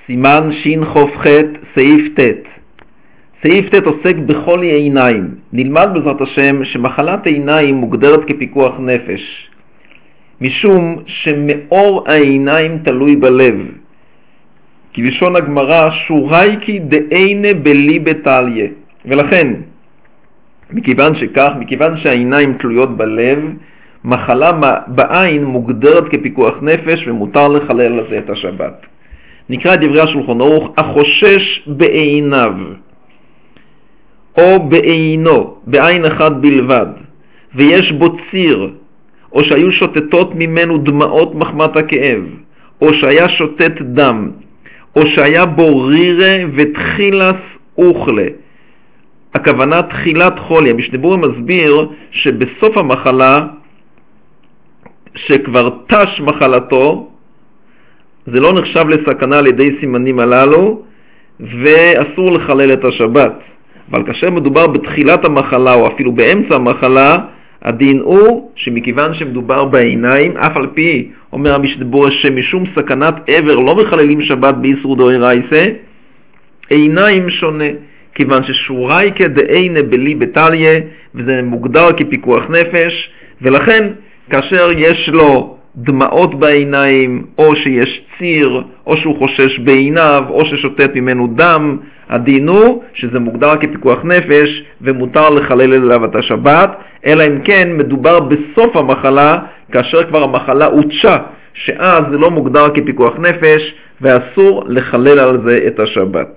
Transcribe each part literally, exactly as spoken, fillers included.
סימן שין חוף ח' סעיף ט'. סעיף ט' עוסק בחולי עיניים. נלמד בעזרת השם שמחלת עיניים מוגדרת כפיקוח נפש, משום שמאור העיניים תלוי בלב. כי בלשון הגמרא שורייקי דעיני בלי בטליה. ולכן, מכיוון שכך, מכיוון שהעיניים תלויות בלב, מחלה בעין מוגדרת כפיקוח נפש ומותר לחלל על זה את השבת. נקרא את דברי השולחן ערוך, החושש בעיניו או בעינו, בעין אחת בלבד, ויש בו ציר, או שהיו שוטטות ממנו דמעות מחמת הכאב, או שהיה שוטט דם, או שהיה בו רירה ותחילס אוכלה. הכוונה תחילת חולי. המשנה ברורה מסביר שבסוף המחלה, שכבר תש מחלתו, זה לא נחשב לסכנה על ידי סימנים הללו, ואסור לחלל את השבת. אבל כאשר מדובר בתחילת המחלה או אפילו באמצע המחלה, הדין הוא שמכיוון שמדובר בעיניים, אף על פי אומר המשנה ברורה שמשום סכנת עבר לא מחללים שבת באיסור דאורייתא, עיניים שונה, כיוון ששורייקי דעיני בלי בטליה, וזה מוגדר כפיקוח נפש, ולכן כאשר יש לו דמעות בעיניים, או שיש ציר, או שהוא חושש בעיניו, או ששוטט ממנו דם, הדין הוא שזה מוגדר כפיקוח נפש ומותר לחלל אליו את השבת, אלא אם כן מדובר בסוף המחלה, כאשר כבר המחלה הותשה, שאז זה לא מוגדר כפיקוח נפש ואסור לחלל על זה את השבת.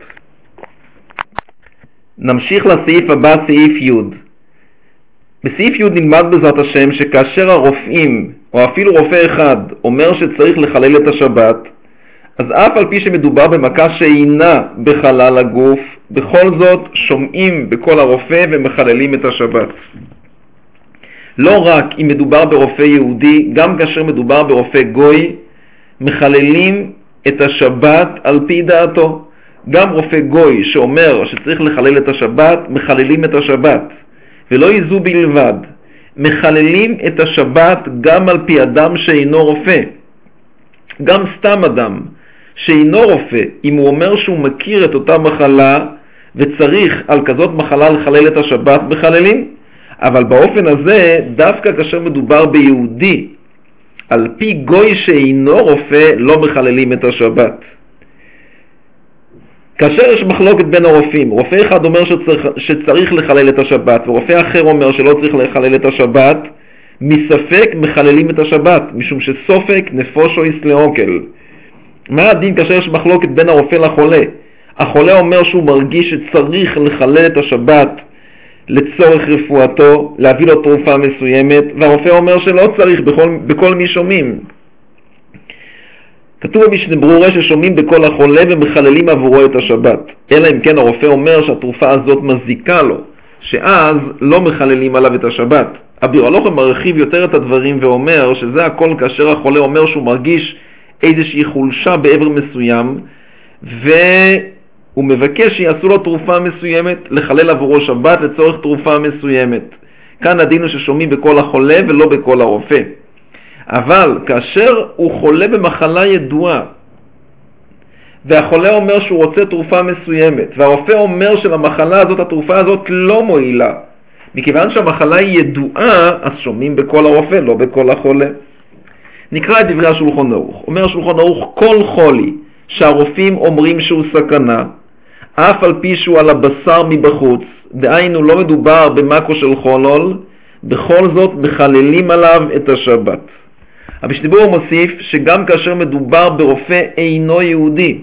נמשיך לסעיף הבא, סעיף י'. בסעיף י' נלמד בעזרת השם שכאשר הרופאים, או אפילו רופא אחד, אומר שצריך לחלל את השבת, אז אף על פי שמדובר במכה שאינה בחלל הגוף, בכל זאת שומעים בכל הרופא ומחללים את השבת. לא רק אם מדובר ברופא יהודי, גם כאשר מדובר ברופא גוי, מחללים את השבת על פי דעתו. גם רופא גוי שאומר שצריך לחלל את השבת, מחללים את השבת. ולא יזו בלבד, מחללים את השבת גם על פי אדם שאינו רופא. גם סתם אדם שאינו רופא, אם הוא אומר שהוא מכיר את אותה מחלה וצריך על כזאת מחלה לחלל את השבת, מחללים. אבל באופן הזה, דווקא כאשר מדובר ביהודי, על פי גוי שאינו רופא, לא מחללים את השבת. כאשר יש מחלוקת בין הרופאים, רופא אחד אומר שצריך, שצריך לחלל את השבת, ורופא אחר אומר שלא צריך לחלל את השבת, מספק מחללים את השבת, משום שסופק נפושו יסלאוקל. מה הדין כאשר יש מחלוקת בין הרופא לחולה? החולה אומר שהוא מרגיש שצריך לחלל את השבת לצורך רפואתו, להביא לו תרופה מסוימת, והרופא אומר שלא צריך בכל, בכל מי שומעים. כתוב במשנה ברורה ששומעים בכל החולה ומחללים עבורו את השבת. אלא אם כן הרופא אומר שהתרופה הזאת מזיקה לו, שאז לא מחללים עליו את השבת. הביאור הלוחם מרחיב יותר את הדברים ואומר שזה הכל כאשר החולה אומר שהוא מרגיש איזושהי חולשה בעבר מסוים, והוא מבקש שיעשו לו תרופה מסוימת, לחלל עבורו שבת לצורך תרופה מסוימת. כאן הדין הוא ששומעים בכל החולה ולא בכל הרופא. אבל כאשר הוא חולה במחלה ידועה, והחולה אומר שהוא רוצה תרופה מסוימת, והרופא אומר שלמחלה הזאת, התרופה הזאת לא מועילה, מכיוון שהמחלה היא ידועה, אז שומעים בכל הרופא, לא בכל החולה. נקרא את דברי השולחן ערוך. אומר השולחן ערוך, כל חולי שהרופאים אומרים שהוא סכנה, אף על פי שהוא על הבשר מבחוץ, דהיינו לא מדובר במקו של חולול, בכל זאת מחללים עליו את השבת. המשנה ברורה מוסיף שגם כאשר מדובר ברופא אינו יהודי.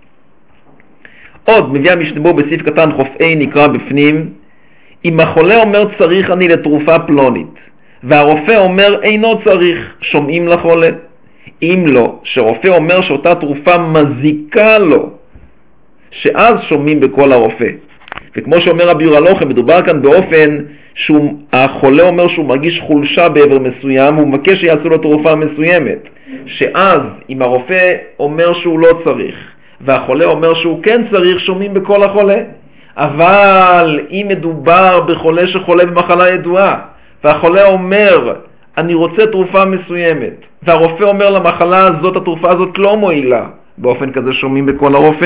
עוד מביא המשנה ברורה בסעיף קטן חופאי נקרא בפנים, אם החולה אומר צריך אני לתרופה פלונית, והרופא אומר אינו צריך, שומעים לחולה. אם לא, שרופא אומר שאותה תרופה מזיקה לו, שאז שומעים בכל הרופא. וכמו שאומר הביאור הלוחם, מדובר כאן באופן שהחולה אומר שהוא מרגיש חולשה בעבר מסוים, הוא מבקש שיעשו לו תרופה מסוימת, שאז אם הרופא אומר שהוא לא צריך והחולה אומר שהוא כן צריך, שומעים בכל החולה. אבל אם מדובר בחולה שחולה במחלה ידועה, והחולה אומר אני רוצה תרופה מסוימת, והרופא אומר למחלה הזאת, התרופה הזאת לא מועילה, באופן כזה שומעים בקול הרופא.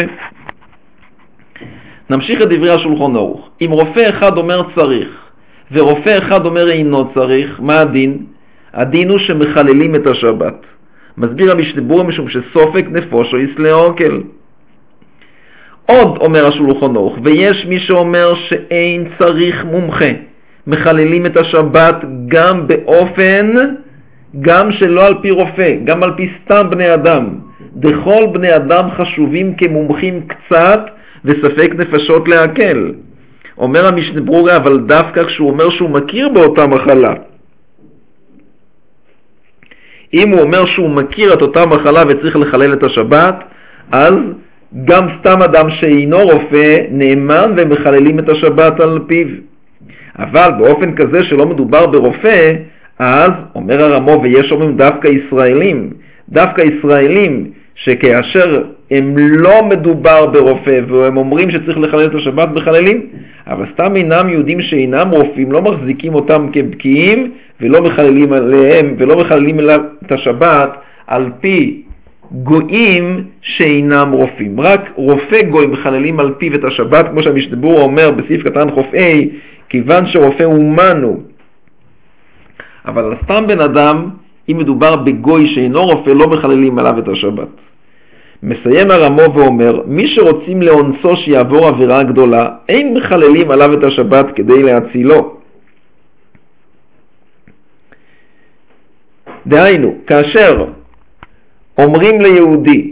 נמשיך את דברי השולחן ערוך. אם רופא אחד אומר צריך ורופא אחד אומר אינו צריך, מה הדין? הדין הוא שמחללים את השבת. מסביר המשנה ברורה משום שסופק נפושו יסלאוקל. עוד אומר השולחן ערוך, ויש מי שאומר שאין צריך מומחה, מחללים את השבת גם באופן, גם שלא על פי רופא, גם על פי סתם בני אדם. דכל בני אדם חשובים כמומחים קצת וספק נפשות להקל. אומר המשנה ברורה, אבל דווקא כשהוא אומר שהוא מכיר באותה מחלה. אם הוא אומר שהוא מכיר את אותה מחלה וצריך לחלל את השבת, אז גם סתם אדם שאינו רופא נאמן ומחללים את השבת על פיו. אבל באופן כזה שלא מדובר ברופא, אז אומר הרמו, ויש אומרים דווקא ישראלים, דווקא ישראלים שכאשר הם לא מדובר ברופא והם אומרים שצריך לחלל את השבת בחללים, אבל סתם אינם יהודים שאינם רופאים, לא מחזיקים אותם כבקיאים ולא מחללים עליהם ולא מחללים את השבת על פי גויים שאינם רופאים. רק רופא גוי מחללים על פיו את השבת, כמו שהמשנה ברורה אומר בסעיף קטן חופאי, כיוון שרופא אומן הוא. אבל סתם בן אדם, אם מדובר בגוי שאינו רופא, לא מחללים עליו את השבת. מסיים הרמו ואומר, מי שרוצים לאונסו שיעבור עבירה גדולה, אין מחללים עליו את השבת כדי להצילו. דהיינו, כאשר אומרים ליהודי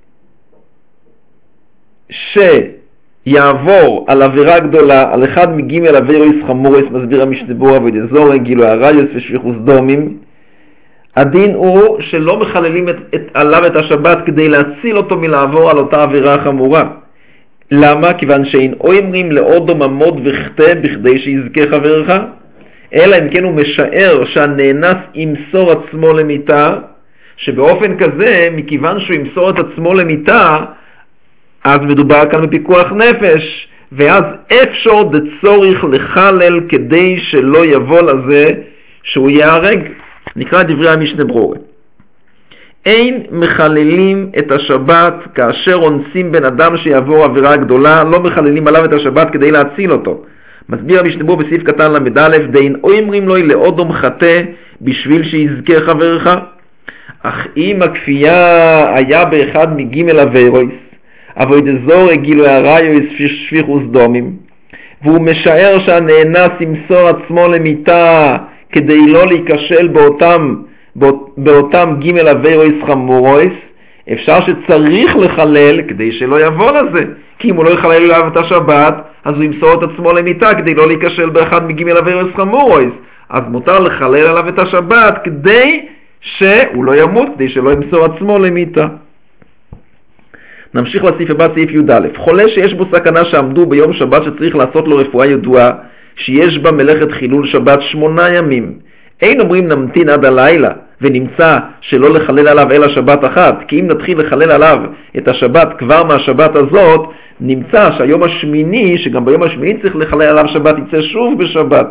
שיעבור על עבירה גדולה, על אחד מגימל עבירויס חמורס, מסביר המשנה ברורה ודזור, גילו הראיוס ושפיכוס דומים, הדין הוא שלא מחללים את, את, עליו את השבת כדי להציל אותו מלעבור על אותה עבירה חמורה. למה? כיוון שאין אומרים לעודו ממוד וחטא בכדי שיזכה חברך, אלא אם כן הוא משער שהנאנס ימסור עצמו למיתה, שבאופן כזה, מכיוון שהוא ימסור את עצמו למיתה, אז מדובר כאן בפיקוח נפש, ואז אפשר דצוריך לחלל כדי שלא יבוא לזה שהוא יהרג. נקרא דברי המשנה ברורה. אין מחללים את השבת כאשר אונסים בן אדם שיעבור עבירה גדולה, לא מחללים עליו את השבת כדי להציל אותו. מסביר המשנה ברורה בסעיף קטן למד א', דין אומרים לו לאודום חטא בשביל שיזכה חברך. אך אם הכפייה היה באחד מגימל עבירויס, אבל דזור גילו הראיוס שפיכוס דומים, והוא משער שהנאנס ימסור עצמו למיתה כדי לא להיכשל באותם, באותם גימל עבירויס חמורויס, אפשר שצריך לחלל כדי שלא יבוא לזה. כי אם הוא לא יחלל עליו את השבת, אז הוא ימסור את עצמו למיתה כדי לא להיכשל באחד מגימל עבירויס חמורויס. אז מותר לחלל עליו את השבת כדי שהוא לא ימות, כדי שלא ימסור עצמו למיתה. נמשיך לסעיף הבא, סעיף י"א. חולה שיש בו סכנה שעמדו ביום שבת שצריך לעשות לו רפואה ידועה, שיש בה מלאכת חילול שבת שמונה ימים. אין אומרים נמתין עד הלילה ונמצא שלא לחלל עליו אלא שבת אחת, כי אם נתחיל לחלל עליו את השבת כבר מהשבת הזאת, נמצא שהיום השמיני, שגם ביום השמיני צריך לחלל עליו שבת, יצא שוב בשבת.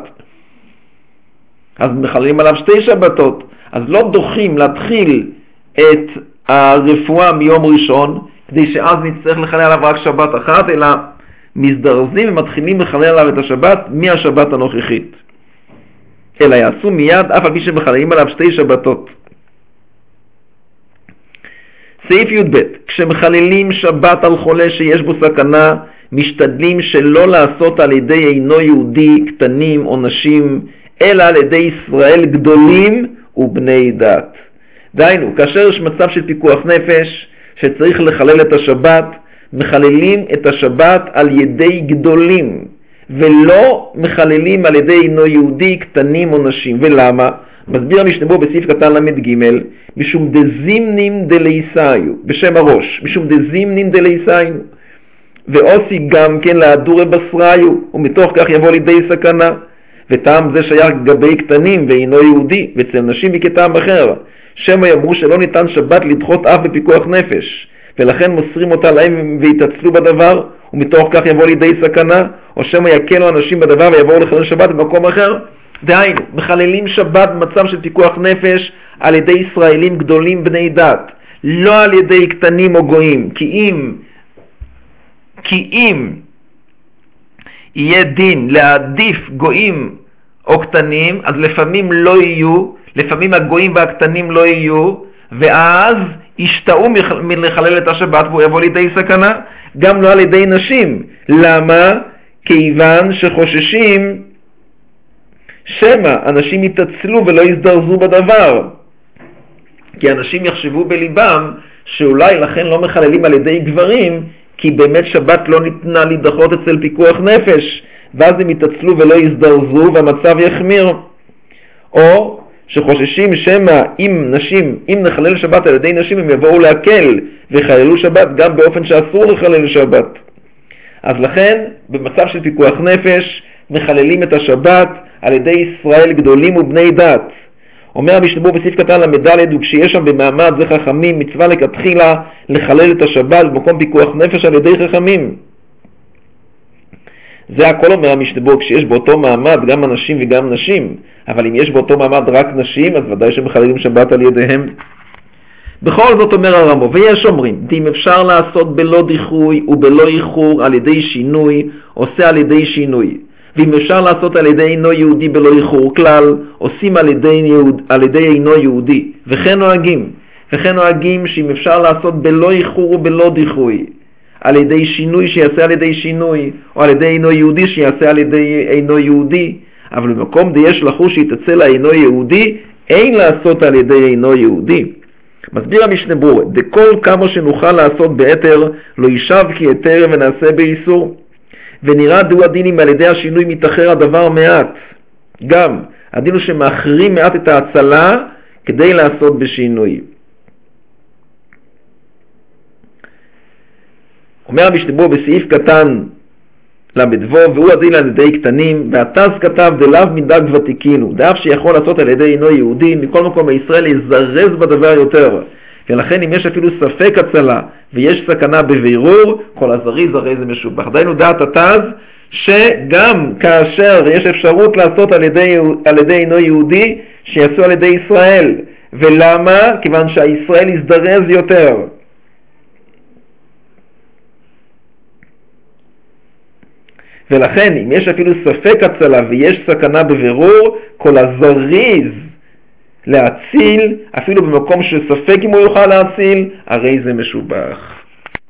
אז מחללים עליו שתי שבתות. אז לא דוחים להתחיל את הרפואה מיום ראשון, כדי שאז נצטרך לחלל עליו רק שבת אחת, אלא מזדרזים ומתחילים לחלל עליו את השבת מהשבת הנוכחית. אלא יעשו מיד אף על פי שמחללים עליו שתי שבתות. סעיף י"ב, כשמחללים שבת על חולה שיש בו סכנה, משתדלים שלא לעשות על ידי אינו יהודי קטנים או נשים, אלא על ידי ישראל גדולים ובני דת. דהיינו, כאשר יש מצב של פיקוח נפש שצריך לחלל את השבת, מחללים את השבת על ידי גדולים, ולא מחללים על ידי אינו יהודי קטנים או נשים. ולמה? מסביר המשנה ברורה בסעיף קטן למד ג', משום דזימנים דלייסאיו, בשם הראש, משום דזימנים דלייסאיו, ועושי גם כן להדורי בשראיו, ומתוך כך יבוא לידי סכנה. וטעם זה שייך גבי קטנים ואינו יהודי, ואצל נשים מכטעם אחר, שמא יאמרו שלא ניתן שבת לדחות אף בפיקוח נפש, ולכן מוסרים אותה להם ויתעצלו בדבר, ומתוך כך יבוא לידי סכנה, או שמא יקלו אנשים בדבר ויבואו לחלל שבת במקום אחר. דהיינו, מחללים שבת במצב של פיקוח נפש על ידי ישראלים גדולים בני דת. לא על ידי קטנים או גויים, כי אם, כי אם יהיה דין להעדיף גויים או קטנים, אז לפעמים לא יהיו, לפעמים הגויים והקטנים לא יהיו, ואז ישתאו מלחלל את השבת והוא יבוא לידי סכנה. גם לא על ידי נשים. למה? כיוון שחוששים שמא אנשים יתעצלו ולא יזדרזו בדבר. כי אנשים יחשבו בליבם שאולי לכן לא מחללים על ידי גברים, כי באמת שבת לא ניתנה להידחות אצל פיקוח נפש, ואז הם יתעצלו ולא יזדרזו והמצב יחמיר. או שחוששים שמא אם נשים, אם נחלל שבת על ידי נשים, הם יבואו להקל וחללו שבת גם באופן שאסור לחלל שבת. אז לכן במצב של פיקוח נפש מחללים את השבת על ידי ישראל גדולים ובני דת. אומר המשנה ברורה בסעיף קטן למדלת, וכשיש שם במעמד זה חכמים, מצווה לכתחילה לחלל את השבת במקום פיקוח נפש על ידי חכמים. זה הכל אומר המשנה ברורה, כשיש באותו מעמד גם אנשים וגם נשים, אבל אם יש באותו מעמד רק נשים, אז ודאי שמחללים שבת על ידיהם. בכל זאת אומר הרמו, ויש אומרים, אם אפשר לעשות בלא דיחוי ובלא איחור על ידי שינוי, עושה על ידי שינוי. ואם אפשר לעשות על ידי אינו יהודי בלא איחור כלל, עושים על ידי, יהוד, על ידי אינו יהודי. וכן נוהגים, וכן נוהגים שאם אפשר לעשות בלא איחור ובלא דיחוי, על ידי שינוי שיעשה על ידי שינוי, או על ידי אינו יהודי שיעשה על ידי אינו יהודי. אבל במקום די יש לחוש שיתעצל האינו יהודי, אין לעשות על ידי אינו יהודי. מסביר המשנה ברורה, דכל כמה שנוכל לעשות ביתר, לא יישב כי יתר ונעשה באיסור. ונראה דו הדינים על ידי השינוי מתאחר הדבר מעט. גם הדין הוא שמאחרים מעט את ההצלה כדי לעשות בשינוי. אומר המשנה ברורה בסעיף קטן למדבו, והוא הדין על ידי קטנים, והתז כתב דלאו מדג ותיקינו, דאף שיכול לעשות על ידי אינו יהודי, מכל מקום הישראל יזרז בדבר יותר. ולכן אם יש אפילו ספק הצלה ויש סכנה בבירור, כל הזריז הרי זה משובח. דיינו דעת התז, שגם כאשר יש אפשרות לעשות על ידי, על ידי אינו יהודי, שיעשו על ידי ישראל. ולמה? כיוון שהישראל יזדרז יותר. ולכן אם יש אפילו ספק הצלה ויש סכנה בבירור, כל הזריז להציל, אפילו במקום שספק אם הוא יוכל להציל, הרי זה משובח.